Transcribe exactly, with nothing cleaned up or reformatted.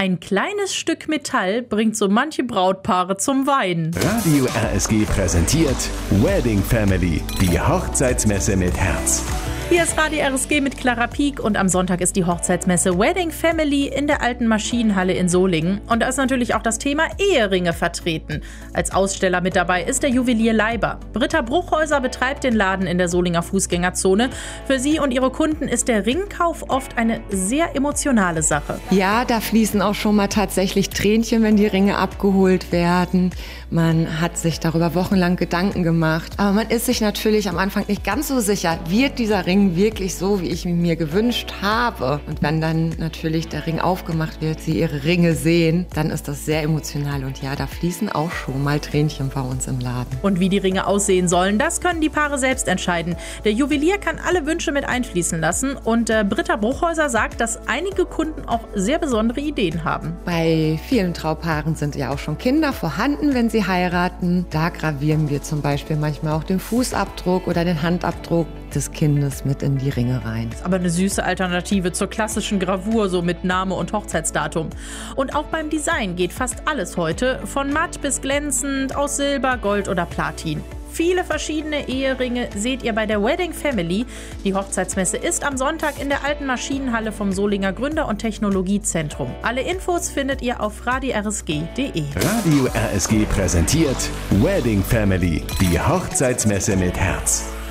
Ein kleines Stück Metall bringt so manche Brautpaare zum Weinen. Radio R S G präsentiert Wedding Family, die Hochzeitsmesse mit Herz. Hier ist Radio R S G mit Clara Pieck und am Sonntag ist die Hochzeitsmesse Wedding Family in der alten Maschinenhalle in Solingen. Und da ist natürlich auch das Thema Eheringe vertreten. Als Aussteller mit dabei ist der Juwelier Leiber. Britta Bruchhäuser betreibt den Laden in der Solinger Fußgängerzone. Für sie und ihre Kunden ist der Ringkauf oft eine sehr emotionale Sache. Ja, da fließen auch schon mal tatsächlich Tränchen, wenn die Ringe abgeholt werden. Man hat sich darüber wochenlang Gedanken gemacht. Aber man ist sich natürlich am Anfang nicht ganz so sicher, wird dieser Ring wirklich so, wie ich ihn mir gewünscht habe. Und wenn dann natürlich der Ring aufgemacht wird, sie ihre Ringe sehen, dann ist das sehr emotional. Und ja, da fließen auch schon mal Tränchen bei uns im Laden. Und wie die Ringe aussehen sollen, das können die Paare selbst entscheiden. Der Juwelier kann alle Wünsche mit einfließen lassen. Und äh, Britta Bruchhäuser sagt, dass einige Kunden auch sehr besondere Ideen haben. Bei vielen Traupaaren sind ja auch schon Kinder vorhanden, wenn sie heiraten. Da gravieren wir zum Beispiel manchmal auch den Fußabdruck oder den Handabdruck des Kindes mit in die Ringe rein. Aber eine süße Alternative zur klassischen Gravur, so mit Name und Hochzeitsdatum. Und auch beim Design geht fast alles heute, von matt bis glänzend, aus Silber, Gold oder Platin. Viele verschiedene Eheringe seht ihr bei der Wedding Family. Die Hochzeitsmesse ist am Sonntag in der alten Maschinenhalle vom Solinger Gründer- und Technologiezentrum. Alle Infos findet ihr auf radio r s g punkt d e. Radio R S G präsentiert Wedding Family, die Hochzeitsmesse mit Herz.